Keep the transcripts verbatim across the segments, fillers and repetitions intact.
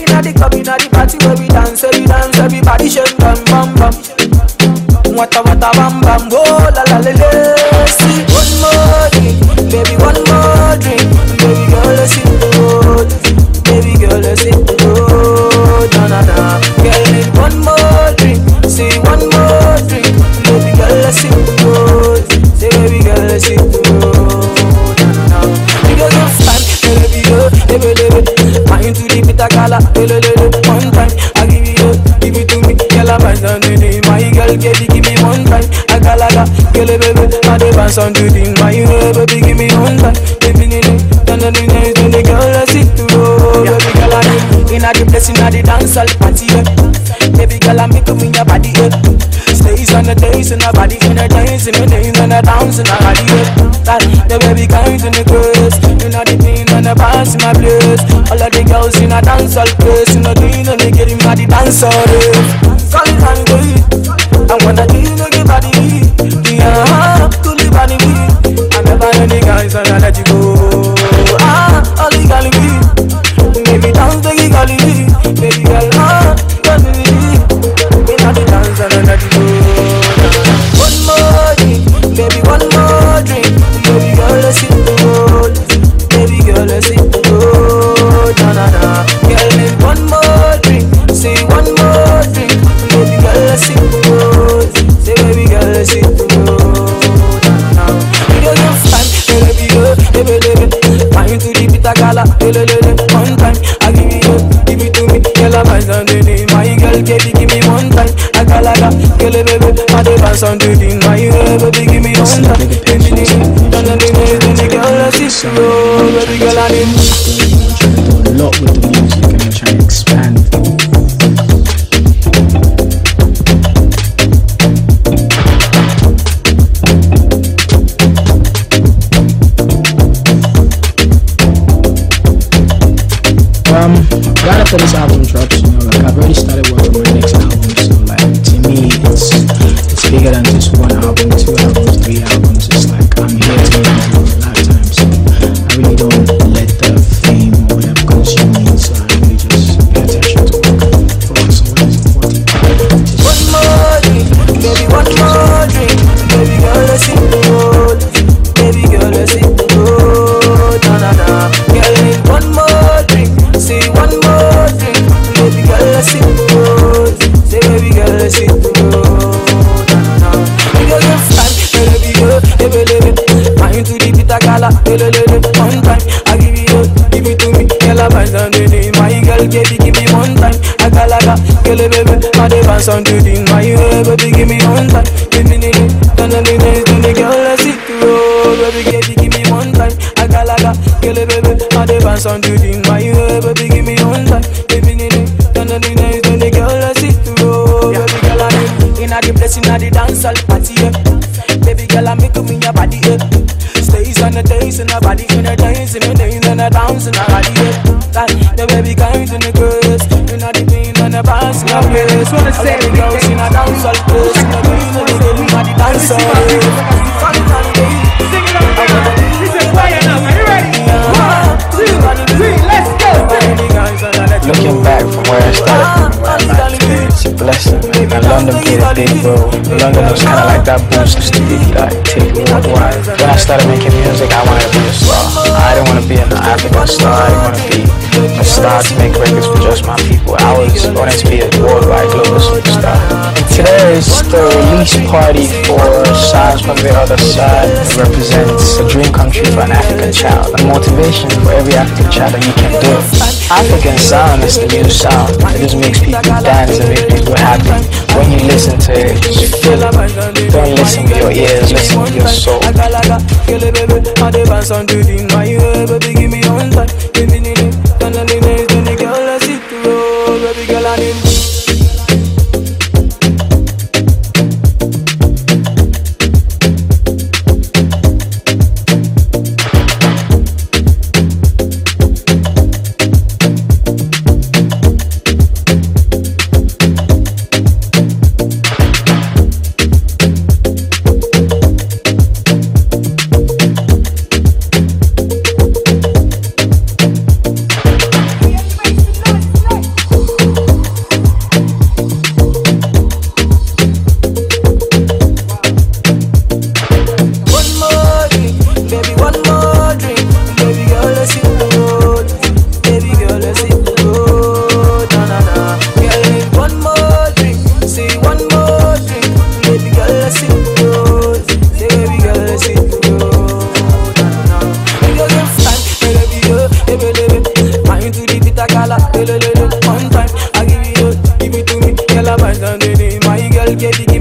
Inna the club, inna the party where we dance, where we dance, everybody shake bam bam bam. Wata wata bam bam, oh la la la la. See one more drink, baby, one more drink, baby girl, let's hit the road, baby girl, let's hit the road, na na na. Girl, need one more drink, say one more drink, baby girl, let's hit the road, say baby girl, let's hit the road, na na na. Because you're fine, baby girl, baby baby, mind to the bitter gala, baby baby. One time, I give you, give it to me, girl, I'm on the day, my girl, baby, give me one time, I gala gala, girl, baby, I dance on the thing, my baby, give me one time, baby, baby, then the night, then the girl, let's hit the road, baby girl, I'm in the place, in the dance, all party, baby girl, I'm making me your body, stays on the days, in the body, in the days, in the days, in the dance, in the body, the baby comes in the grace, in the thing, in the pass, in my place, all of the girls in the dance, all place, in the thing, and they get him at the dance, all call it and go it, I wanna do you know your body, yeah, to the body, I never any guys, and I let you go, ah, all the girl me, baby dance, baby girl me, baby girl, ah, girl me, we not the dance, and I let you go, one more drink, baby, one more drink, baby girl, let's hit the road, baby girl, let's hit the road, na na na, girl, need one more drink, say one more drink, baby girl, let's hit the road, say baby girl, let's hit the road, na na na, because you're fine, baby girl, baby baby, mind to the bitter gala, baby baby, one time, I give you, give it to me, girl, I'm on the day, my girl, baby, give me one time, I gala gala, girl, baby, I dance on the thing, my baby, give me one time, baby, baby, then the day, then the girl, let's hit the road, baby girl, I need. Trying to do a lot with the music and I'm trying to expand. Um, right after this album drops, you know, like I've already started working on my next album, so like to me, it's it's bigger than just one album, two albums, three albums. It's like I'm here to make it for a lifetime, so I really don't let the fame or whatever consume me. So I really just pay attention to work, focus on what is important. Just one more drink, baby, one more drink, baby girl, let's hit the road, baby girl, let's hit the road, na na na. Girl, need one more drink, say one more drink, baby girl, let's hit the road, say baby girl, let's hit the road, na na na. Because you're fine, baby girl, baby baby, mind to the bitter gala, baby baby, one time, I give you, give it to me, girl, I'm on the day, my girl, baby, give me one time, I gala gala, girl, baby, I dance on the thing, my baby, give me one time, baby, baby, then the day, then the girl, let's hit the road, baby, baby, give me one time, I gala gala, girl, baby, I dance on the thing, my baby, give me one time, baby, baby, then the day, then the girl, let's hit the road, baby, girl, I'm inna the place, inna the dance, all party, baby, girl, I'm making me your body, stays on the days, in the body, in the days, in the days, in the dance, in the body, the baby comes in the grace, inna the pain, in the pass, in the place, wanna say the girls in the dance, all place, in the pain, in the days, in the dance, all Sing it out now. This is fire now. Are you ready? One, two, three, let's go. looking back from where I started from, where I'm at today, it's a blessing, man. And London played a big role. London was kind of like that boost to really like take me worldwide. When I started making music, I wanted to be a star. I didn't want to be an African star. I didn't want to be a star to make records for just my people. I was wanting to be a worldwide global superstar. And today is the release party for Sounds from the Other Side. It represents a dream come true for an African child, a motivation for every African child that you can do it. African sound is the new sound. It just makes people dance and makes people happy. When you listen to it, just feel it. Don't listen with your ears, listen with your soul.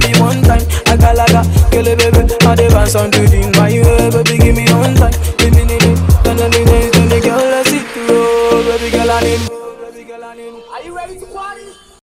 give me one time. Aga laga, kill it baby, I dey bounce on to the my way, baby give me one time.